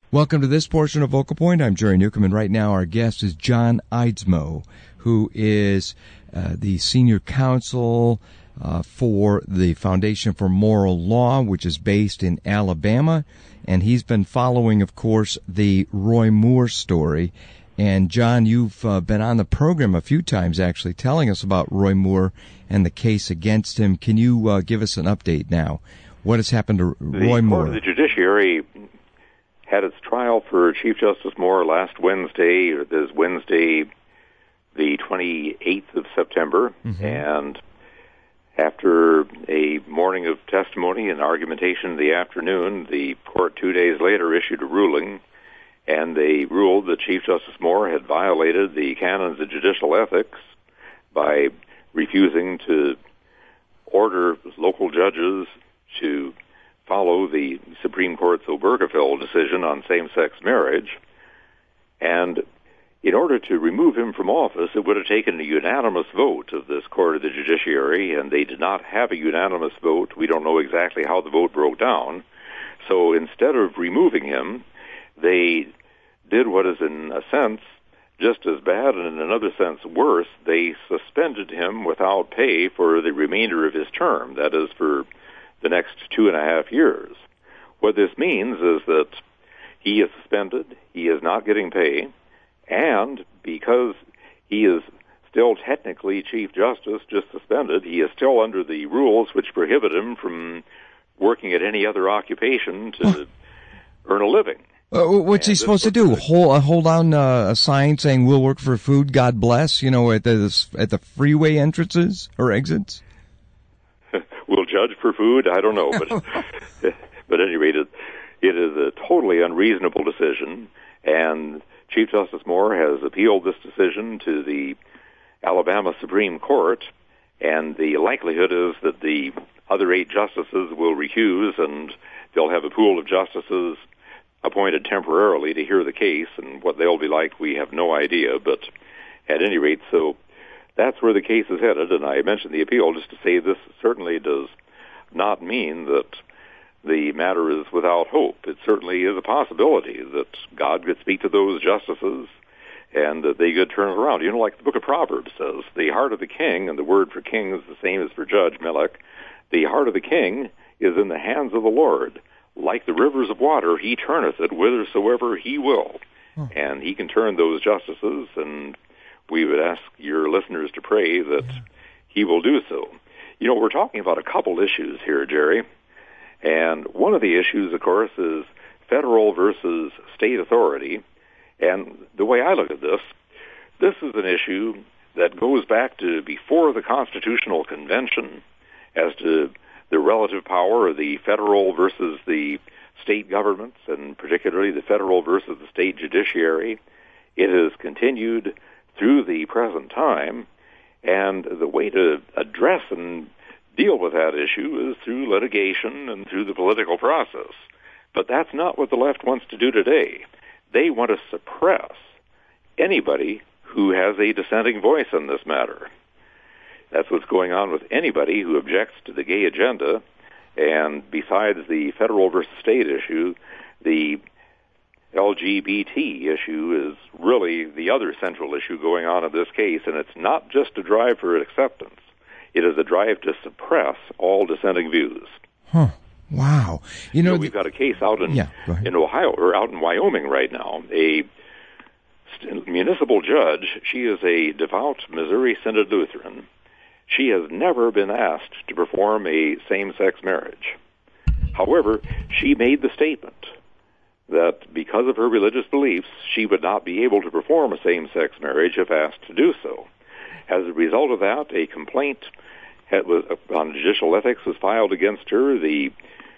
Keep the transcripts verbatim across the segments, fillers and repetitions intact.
Welcome to this portion of Vocal Point. I'm Jerry Newcomb, and right now our guest is John Eidsmoe, who is uh, the senior counsel uh, for the Foundation for Moral Law, which is based in Alabama. And he's been following, of course, the Roy Moore story. And, John, you've uh, been on the program a few times, actually, telling us about Roy Moore and the case against him. Can you uh, give us an update now? What has happened to Roy the Moore? Court of the Judiciary had its trial for Chief Justice Moore last Wednesday, or this Wednesday, the twenty-eighth of September, mm-hmm. and after a morning of testimony and argumentation in the afternoon, the court two days later issued a ruling, and they ruled that Chief Justice Moore had violated the canons of judicial ethics by refusing to order local judges to follow the Supreme Court's Obergefell decision on same-sex marriage. And in order to remove him from office, it would have taken a unanimous vote of this Court of the Judiciary, and they did not have a unanimous vote. We don't know exactly how the vote broke down. So instead of removing him, they did what is, in a sense, just as bad, and in another sense worse. They suspended him without pay for the remainder of his term, that is, for the next two and a half years. What this means is that he is suspended, he is not getting pay, and because he is still technically Chief Justice, just suspended, he is still under the rules which prohibit him from working at any other occupation to huh. earn a living. Uh, what's and he supposed to do? Hold, uh, hold on uh, a sign saying "We'll work for food, God bless," you know, at the at the freeway entrances or exits? We'll judge for food? I don't know, but but at any rate, it, it is a totally unreasonable decision, and Chief Justice Moore has appealed this decision to the Alabama Supreme Court, and the likelihood is that the other eight justices will recuse, and they'll have a pool of justices appointed temporarily to hear the case, and what they'll be like, we have no idea, but at any rate, so that's where the case is headed, and I mentioned the appeal just to say this certainly does not mean that the matter is without hope. It certainly is a possibility that God could speak to those justices and that they could turn it around. You know, like the book of Proverbs says, the heart of the king, and the word for king is the same as for judge, melech, the heart of the king is in the hands of the Lord. Like the rivers of water, he turneth it whithersoever he will. Hmm. And he can turn those justices, and we would ask your listeners to pray that yeah. he will do so. You know, we're talking about a couple issues here, Jerry. And one of the issues, of course, is federal versus state authority. And the way I look at this, this is an issue that goes back to before the Constitutional Convention as to the relative power of the federal versus the state governments, and particularly the federal versus the state judiciary. It has continued through the present time, and the way to address and deal with that issue is through litigation and through the political process. But that's not what the left wants to do today. They want to suppress anybody who has a dissenting voice in this matter. That's what's going on with anybody who objects to the gay agenda, and besides the federal versus state issue, the L G B T issue is really the other central issue going on in this case, and it's not just a drive for acceptance. It is a drive to suppress all dissenting views. Huh. Wow. You know, you know we've got a case out in, yeah, in Ohio, or out in Wyoming right now. A st- municipal judge, she is a devout Missouri Synod Lutheran. She has never been asked to perform a same-sex marriage. However, she made the statement that because of her religious beliefs, she would not be able to perform a same-sex marriage if asked to do so. As a result of that, a complaint had, was, on judicial ethics was filed against her. The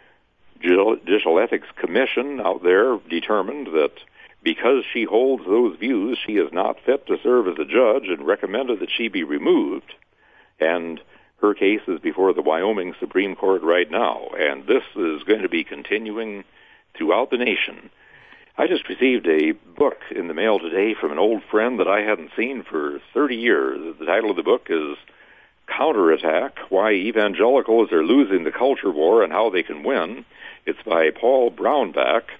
Judicial Ethics Commission out there determined that because she holds those views, she is not fit to serve as a judge, and recommended that she be removed. And her case is before the Wyoming Supreme Court right now, and this is going to be continuing throughout the nation. I just received a book in the mail today from an old friend that I hadn't seen for thirty years. The title of the book is Counterattack, Why Evangelicals Are Losing the Culture War and How They Can Win. It's by Paul Brownback.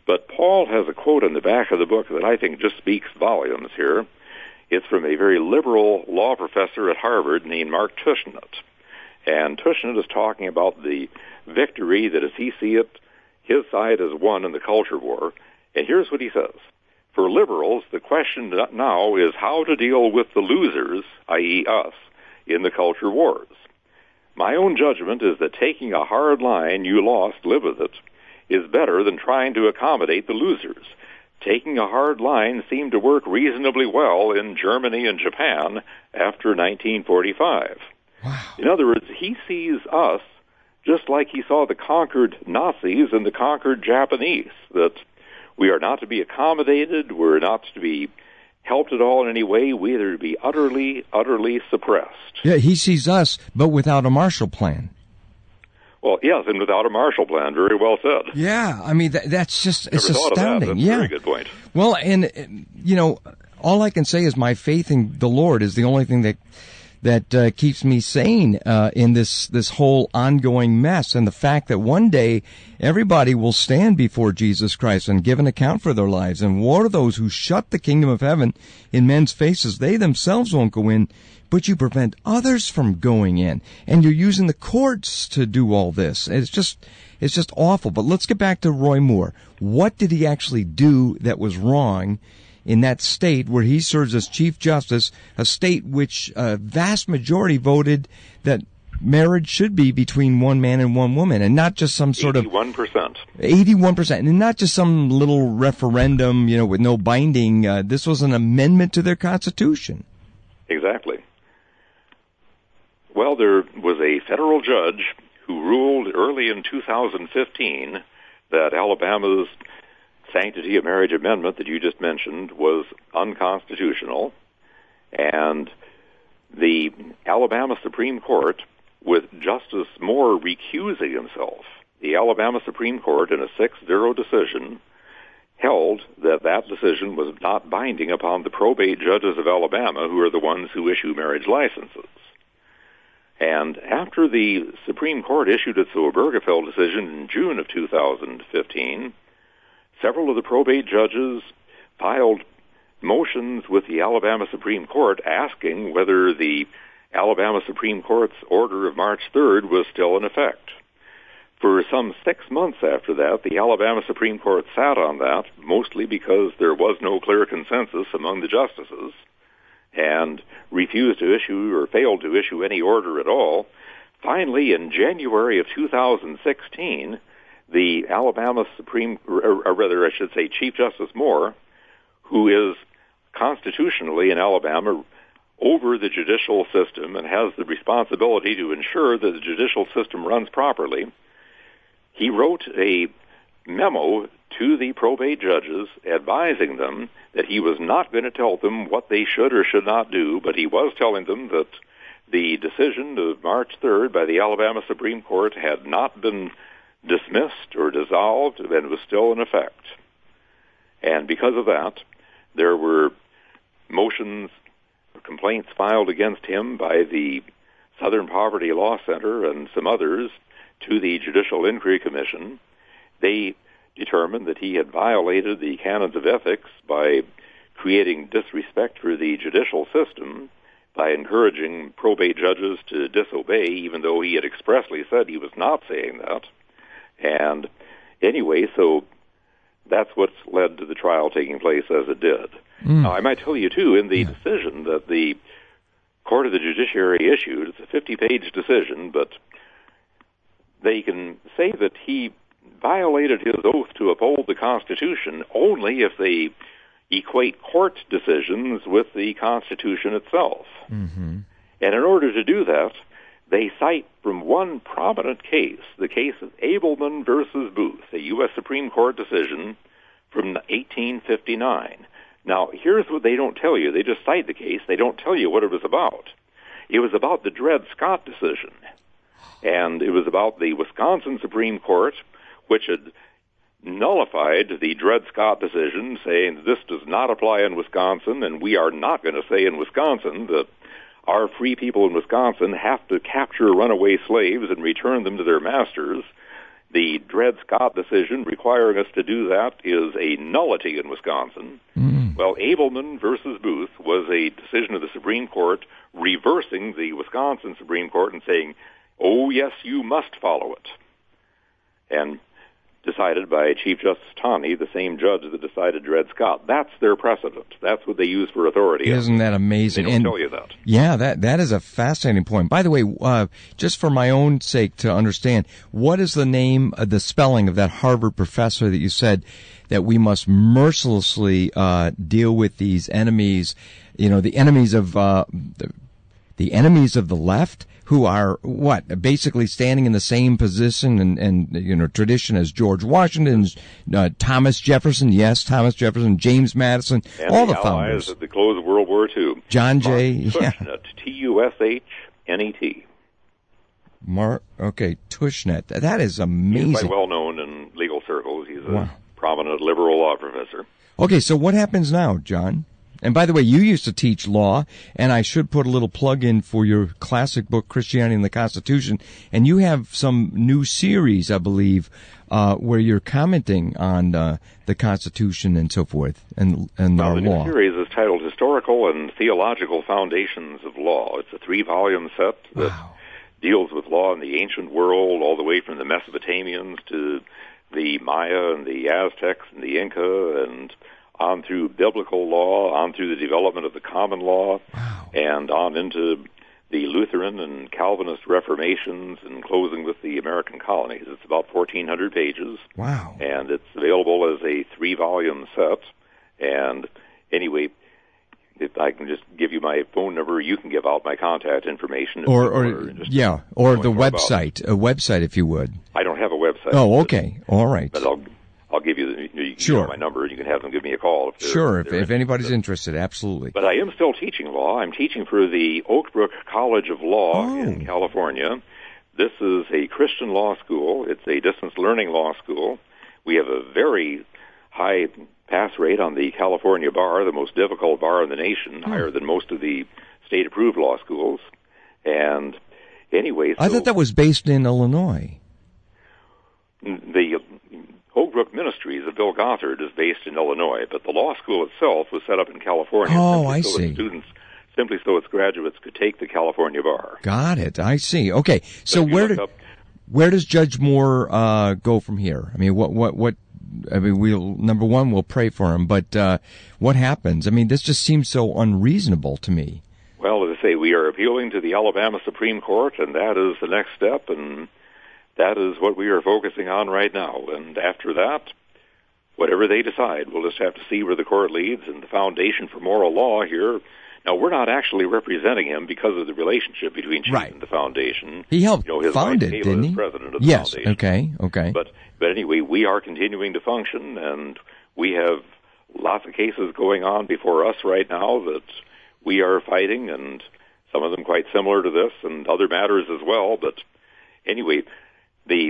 But Paul has a quote in the back of the book that I think just speaks volumes here. It's from a very liberal law professor at Harvard named Mark Tushnet. And Tushnet is talking about the victory that, as he sees it, his side has won in the culture war. And here's what he says. For liberals, the question now is how to deal with the losers, that is us, in the culture wars. My own judgment is that taking a hard line, you lost, live with it, is better than trying to accommodate the losers. Taking a hard line seemed to work reasonably well in Germany and Japan after nineteen forty-five. Wow. In other words, he sees us just like he saw the conquered Nazis and the conquered Japanese, that we are not to be accommodated, we're not to be helped at all in any way, we are to be utterly, utterly suppressed. Yeah, he sees us, but without a Marshall Plan. Well, yes, and without a Marshall Plan. Very well said. Yeah, I mean, that, that's just, it's Never thought astounding. Of that. That's yeah. a very good point. Well, and, you know, all I can say is my faith in the Lord is the only thing that that uh, keeps me sane uh, in this this whole ongoing mess, and the fact that one day everybody will stand before Jesus Christ and give an account for their lives. And woe to those who shut the kingdom of heaven in men's faces. They themselves won't go in, but you prevent others from going in, and you're using the courts to do all this. It's just it's just awful. But let's get back to Roy Moore. What did he actually do that was wrong in that state where he serves as Chief Justice, a state which a vast majority voted that marriage should be between one man and one woman, and not just some sort of eighty-one percent. eighty-one percent, and not just some little referendum, you know, with no binding. Uh, this was an amendment to their Constitution. Exactly. Well, there was a federal judge who ruled early in two thousand fifteen that Alabama's Sanctity of Marriage Amendment that you just mentioned was unconstitutional, and the Alabama Supreme Court, with Justice Moore recusing himself, the Alabama Supreme Court, in a six zero decision, held that that decision was not binding upon the probate judges of Alabama, who are the ones who issue marriage licenses. And after the Supreme Court issued its Obergefell decision in June of two thousand fifteen, several of the probate judges filed motions with the Alabama Supreme Court asking whether the Alabama Supreme Court's order of March third was still in effect. For some six months after that, the Alabama Supreme Court sat on that, mostly because there was no clear consensus among the justices, and refused to issue or failed to issue any order at all. Finally, in January of two thousand sixteen, the Alabama Supreme, or rather I should say Chief Justice Moore, who is constitutionally in Alabama over the judicial system and has the responsibility to ensure that the judicial system runs properly, he wrote a memo to the probate judges advising them that he was not going to tell them what they should or should not do, but he was telling them that the decision of March third by the Alabama Supreme Court had not been dismissed or dissolved and was still in effect. And because of that, there were motions or complaints filed against him by the Southern Poverty Law Center and some others to the Judicial Inquiry Commission. They determined that he had violated the canons of ethics by creating disrespect for the judicial system, by encouraging probate judges to disobey, even though he had expressly said he was not saying that. And anyway, so that's what's led to the trial taking place as it did. Mm. Now, I might tell you, too, in the yeah. decision that the Court of the Judiciary issued, it's a fifty-page decision, but they can say that he violated his oath to uphold the Constitution only if they equate court decisions with the Constitution itself. Mm-hmm. And in order to do that, they cite from one prominent case, the case of Abelman versus Booth, a U S Supreme Court decision from eighteen fifty-nine. Now, here's what they don't tell you. They just cite the case. They don't tell you what it was about. It was about the Dred Scott decision. And it was about the Wisconsin Supreme Court, which had nullified the Dred Scott decision, saying this does not apply in Wisconsin, and we are not going to say in Wisconsin that our free people in Wisconsin have to capture runaway slaves and return them to their masters. the Dred Scott decision requiring us to do that is a nullity in Wisconsin. Mm. Well, Abelman versus Booth was a decision of the Supreme Court reversing the Wisconsin Supreme Court and saying, oh, yes, you must follow it. And decided by Chief Justice Taney, the same judge that decided Dred Scott. That's their precedent. That's what they use for authority. Isn't that amazing? They don't and, tell you that. Yeah, that that is a fascinating point. By the way, uh, just for my own sake to understand, what is the name, uh, the spelling of that Harvard professor that you said that we must mercilessly uh, deal with these enemies, you know, the enemies of uh, the, the enemies of the left? Who are, what, basically standing in the same position and, and you know, tradition as George Washington, uh, Thomas Jefferson, yes, Thomas Jefferson, James Madison, and all the, the allies founders. At the close of World War Two. John Jay, yeah. Tushnet, T U S H N E T. Mark, okay, Tushnet. That is amazing. He's quite well known in legal circles. He's a wow. prominent liberal law professor. Okay, so what happens now, John? And by the way, you used to teach law, and I should put a little plug in for your classic book, Christianity and the Constitution. And you have some new series, I believe, uh, where you're commenting on uh, the Constitution and so forth, and, and well, our the law. new series is titled Historical and Theological Foundations of Law. It's a three-volume set that Wow. deals with law in the ancient world, all the way from the Mesopotamians to the Maya and the Aztecs and the Inca, and on through biblical law, on through the development of the common law, Wow. and on into the Lutheran and Calvinist reformations, and closing with the American colonies. It's about fourteen hundred pages. Wow. And it's available as a three-volume set. And anyway, if I can just give you my phone number, you can give out my contact information. if Or, you or are interested yeah, in or knowing the more about website, a website if you would. I don't have a website. Oh, okay, all right. But I'll I'll give you, the, you Sure. know my number, and you can have them give me a call. If they're, Sure, if, they're if anybody's interested, absolutely. But I am still teaching law. I'm teaching for the Oak Brook College of Law Oh. in California. This is a Christian law school. It's a distance learning law school. We have a very high pass rate on the California bar, the most difficult bar in the nation, Hmm. higher than most of the state-approved law schools. And anyway, so I thought that was based in Illinois. the Oak Brook Ministries of Bill Gothard is based in Illinois, but the law school itself was set up in California. Oh, simply I so see. Its students, simply so its graduates could take the California bar. Got it. I see. Okay, so if you where look do, up- where does Judge Moore uh, go from here? I mean, what what what? I mean, we'll number one, we'll pray for him, but uh, what happens? I mean, this just seems so unreasonable to me. Well, as I say, we are appealing to the Alabama Supreme Court, and that is the next step, and that is what we are focusing on right now. And after that, whatever they decide, we'll just have to see where the court leads. And the Foundation for Moral Law here, now we're not actually representing him because of the relationship between Chief Right. and the Foundation. He helped you know, his found wife, it, Kayla, didn't is he? president of the Yes. Foundation. Okay. Okay. But but anyway, we are continuing to function, and we have lots of cases going on before us right now that we are fighting, and some of them quite similar to this, and other matters as well. But anyway, the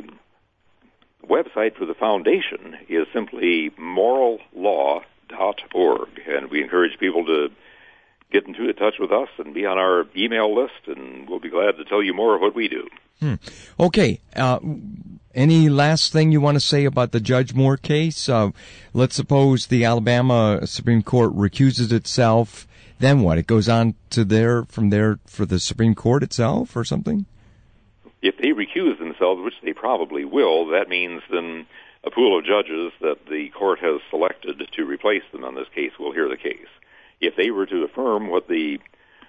website for the foundation is simply moral law dot org, and we encourage people to get into touch with us and be on our email list, and we'll be glad to tell you more of what we do. Hmm. Okay. Uh, any last thing you want to say about the Judge Moore case? Uh, let's suppose the Alabama Supreme Court recuses itself. Then what? It goes on to there from there for the Supreme Court itself, or something? If they recuse themselves, which they probably will, that means then a pool of judges that the court has selected to replace them on this case will hear the case. If they were to affirm what the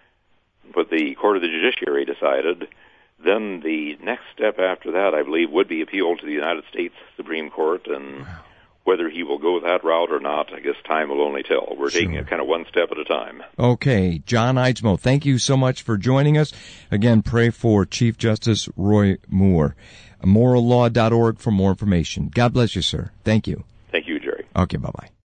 what the Court of the Judiciary decided, then the next step after that, I believe, would be appealed to the United States Supreme Court, and wow. whether he will go that route or not, I guess time will only tell. We're sure. taking it kind of one step at a time. Okay. John Eidsmoe, thank you so much for joining us. Again, pray for Chief Justice Roy Moore. moral law dot org for more information. God bless you, sir. Thank you. Thank you, Jerry. Okay, bye-bye.